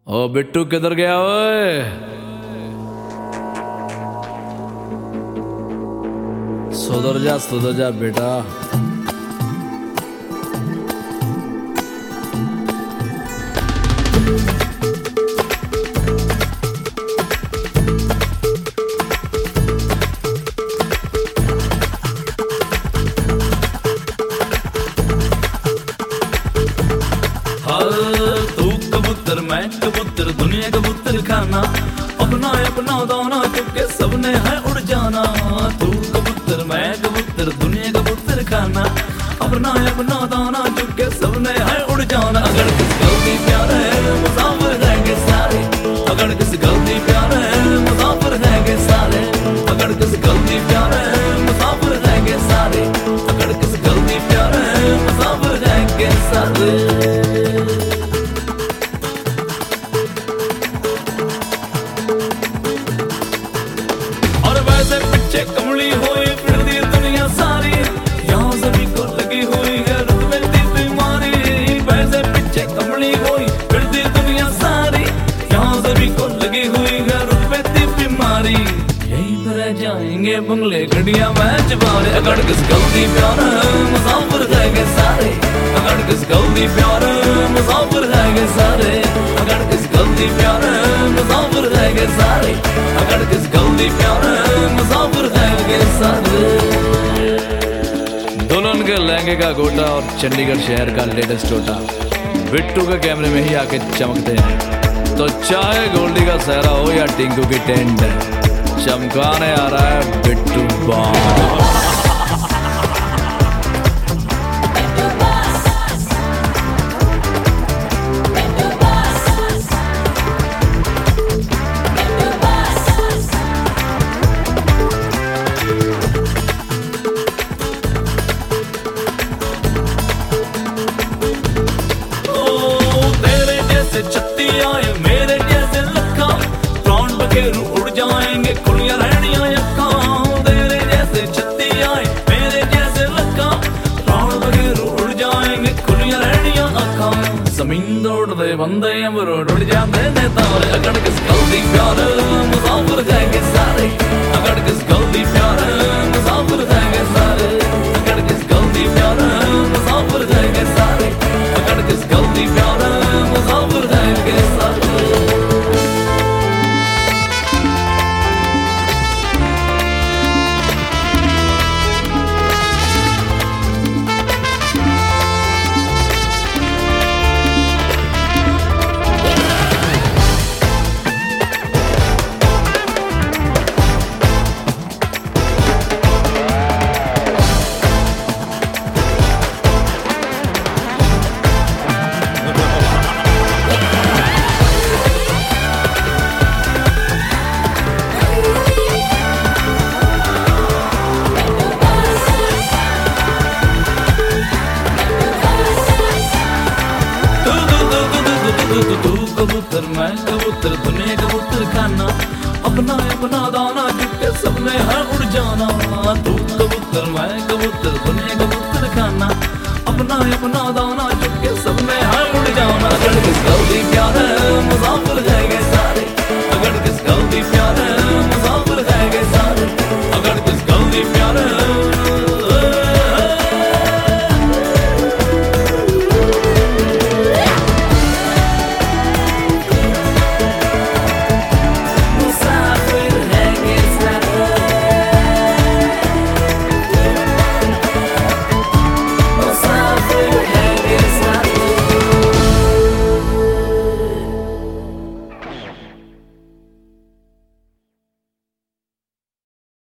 ओ बिट्टू किधर गया ओए? सुधर जा बेटा। तू कबूतर मैं कबूतर दुनिया कबूतर खाना, अपना अपना दाना चुके सबने है उड़ जाना। तू कबूतर मैं कबूतर दुनिया कबूतर खाना, अपना अपना दाना चुके सबने है उड़ जाना। अगर किस गलती प्यार है मुसाफिर रहेंगे सारे, अगर किस गलती प्यार है मुसाफिर रहेंगे सारे, अगर किस गलती प्यार है मुसाफिर रहेंगे सारे, अगर किस गलती प्यार है मुसाफिर रहेंगे सारे। पीछे कमली हुई फिरती दुनिया सारी, यहाँ सभी को लगी हुई है रुतबे की बीमारी। वैसे पीछे कमली हुई फिरती दुनिया सारी, यहाँ सभी को लगी हुई है रुतबे की बीमारी। यहीं पर रह जाएंगे बंगले गड्डियां मैच बारे, अगर किस गलती प्यार मुसाफिर रहेंगे सारे, अगर किस गलती प्यार मुसाफिर रहेंगे सारे, अगर किस गलती प्यार मुसाफिर रहेंगे सारे, अगर किस गलती प्यार मुसाफिर रहेंगे सारे। दुल्हन के लहंगे का गोटा और चंडीगढ़ शहर का लेटेस्ट टोटा बिट्टू के कैमरे में ही आके चमकते हैं। तो चाहे गोल्डी का सहरा हो या टिंकू की टेंट, चमकाने आ रहा है बिट्टू बॉस। छत्ती आए मेरे जैसे लखा, प्राण बखेरू उड़ जाएंगे खुलियां रहनियां अखां। तेरे जैसे छत्ती आए मेरे जैसे लखा, प्राण बखेरू उड़ जाएंगे खुलियां रहनियां अखां। जमीन दौड़ते बंदे अमरूद उड़ जाते ने तारे, अगर किस गलती प्यार मुसाफिर रहेंगे सारे, अगर किस गलती प्यार मुसाफिर रहेंगे सारे, अगर किस गलती प्यार मुसाफिर रहेंगे सारे, अगर किस गलती प्यार मुसाफिर रहेंगे सारे। तू कबूतर मैं कबूतर दुनिया कबूतर खाना, अपना अपना दाना चुके सबने है उड़ जाना। तू कबूतर मैं कबूतर दुनिया कबूतर खाना, अपना अपना दाना चुके सबने है उड़ जाना। अगर किस गलती प्यार है